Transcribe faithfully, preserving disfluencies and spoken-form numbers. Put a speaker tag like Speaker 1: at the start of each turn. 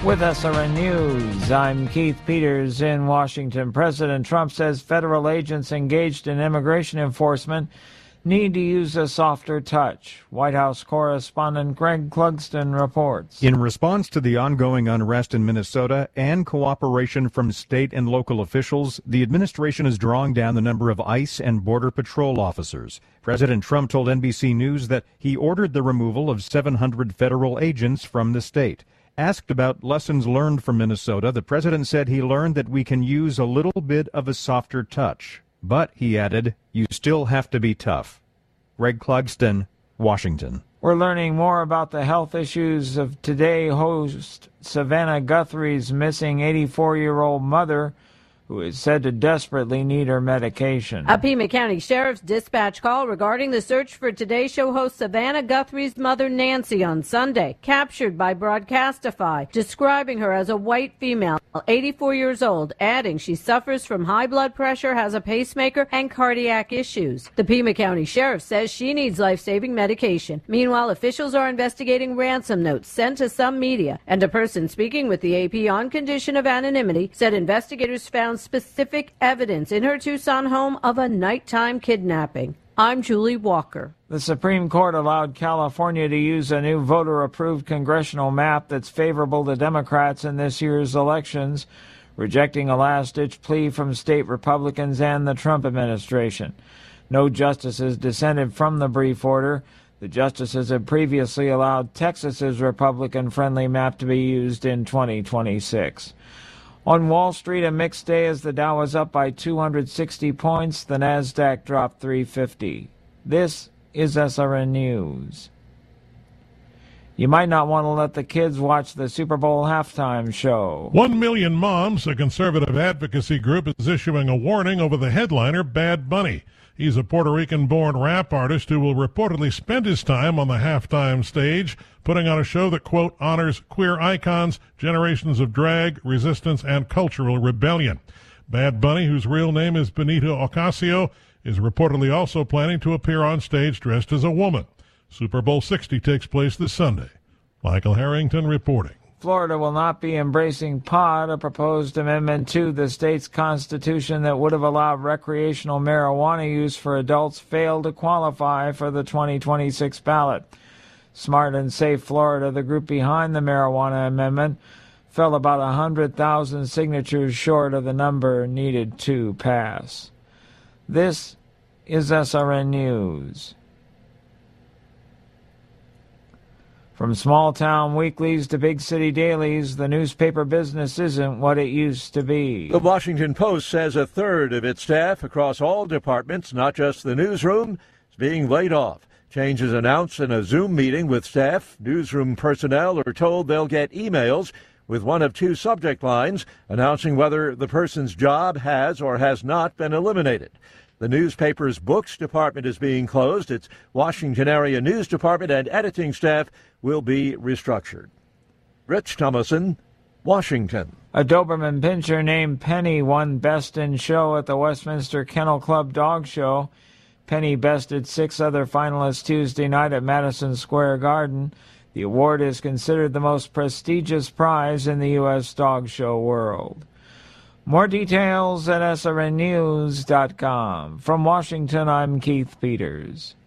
Speaker 1: With S R N News, I'm Keith Peters in Washington. President Trump says federal agents engaged in immigration enforcement need to use a softer touch. White House correspondent Greg Clugston reports.
Speaker 2: In response to the ongoing unrest in Minnesota and cooperation from state and local officials, the administration is drawing down the number of ICE and Border Patrol officers. President Trump told N B C News that he ordered the removal of seven hundred federal agents from the state. Asked about lessons learned from Minnesota, the president said he learned that we can use a little bit of a softer touch. But, he added, you still have to be tough. Greg Clugston, Washington.
Speaker 1: We're learning more about the health issues of Today host Savannah Guthrie's missing eighty-four-year-old mother, who is said to desperately need her medication.
Speaker 3: A Pima County Sheriff's dispatch call regarding the search for Today Show host Savannah Guthrie's mother, Nancy, on Sunday, captured by Broadcastify, describing her as a white female, eighty-four years old, adding she suffers from high blood pressure, has a pacemaker, and cardiac issues. The Pima County Sheriff says she needs life-saving medication. Meanwhile, officials are investigating ransom notes sent to some media, and a person speaking with the A P on condition of anonymity said investigators found specific evidence in her Tucson home of a nighttime kidnapping. I'm Julie Walker.
Speaker 1: The Supreme Court allowed California to use a new voter-approved congressional map that's favorable to Democrats in this year's elections, rejecting a last-ditch plea from state Republicans and the Trump administration. No justices dissented from the brief order. The justices had previously allowed Texas's Republican-friendly map to be used in twenty twenty-six. On Wall Street, a mixed day as the Dow was up by two hundred sixty points. The Nasdaq dropped three fifty. This is S R N News. You might not want to let the kids watch the Super Bowl halftime show.
Speaker 4: One Million Moms, a conservative advocacy group, is issuing a warning over the headliner, Bad Bunny. He's a Puerto Rican-born rap artist who will reportedly spend his time on the halftime stage, putting on a show that, quote, honors queer icons, generations of drag, resistance, and cultural rebellion. Bad Bunny, whose real name is Benito Ocasio, is reportedly also planning to appear on stage dressed as a woman. Super Bowl sixty takes place this Sunday. Michael Harrington reporting.
Speaker 1: Florida will not be embracing pot, a proposed amendment to the state's constitution that would have allowed recreational marijuana use for adults failed to qualify for the twenty twenty-six ballot. Smart and Safe Florida, the group behind the marijuana amendment, fell about one hundred thousand signatures short of the number needed to pass. This is S R N News. From small-town weeklies to big city dailies, the newspaper business isn't what it used to be.
Speaker 5: The Washington Post says a third of its staff across all departments, not just the newsroom, is being laid off. Changes announced in a Zoom meeting with staff. Newsroom personnel are told they'll get emails with one of two subject lines announcing whether the person's job has or has not been eliminated. The newspaper's books department is being closed. Its Washington area news department and editing staff will be restructured. Rich Thomason, Washington.
Speaker 1: A Doberman pinscher named Penny won Best in Show at the Westminster Kennel Club Dog Show. Penny bested six other finalists Tuesday night at Madison Square Garden. The award is considered the most prestigious prize in the U S dog show world. More details at S R N news dot com. From Washington, I'm Keith Peters.